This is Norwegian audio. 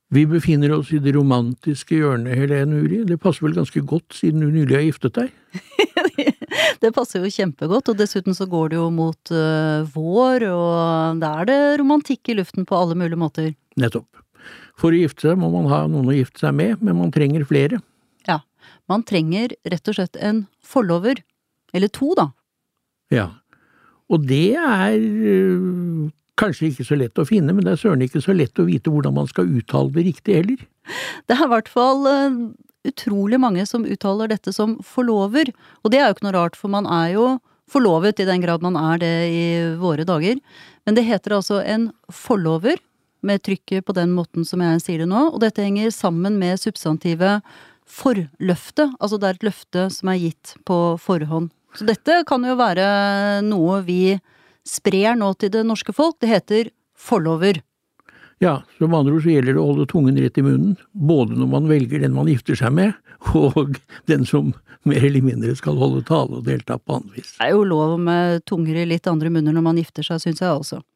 Vi befinner oss i det romantiske hjørnet, Helene Uri. Det passer vel ganske godt siden du nylig har giftet deg? Det passer jo kjempegodt, og dessuten så går det jo mot vår, og da er det romantikk i luften på alle mulige måter. Nettopp. For å gifte seg må man ha noen å gifte seg med, men man trenger flere. Ja, man trenger rett og slett en forlover, eller to da. Ja, og det er kanskje ikke så lett å finne, men det er søren ikke så lett å vite hvordan man skal uttale det riktig heller. Det er i hvert fall utrolig mange som uttaler dette som forlover, og det er jo ikke noe rart, for man er jo forlovet i den grad man er det i våre dager, men det heter altså en forlover, med trykket på den måten som jeg sier det nå, og dette henger sammen med substantivet forløfte, altså det er et løfte som er gitt på forhånd. Så dette kan jo være noe vi sprer nå til det norske folk, det heter forlover. Ja, så med andre ord så gjelder det å holde tungen rett i munnen, både når man velger den man gifter seg med, og den som mer eller mindre skal holde tale og delta på annet vis. Det er jo lov med tunger i litt andre munner når man gifter seg, synes jeg også.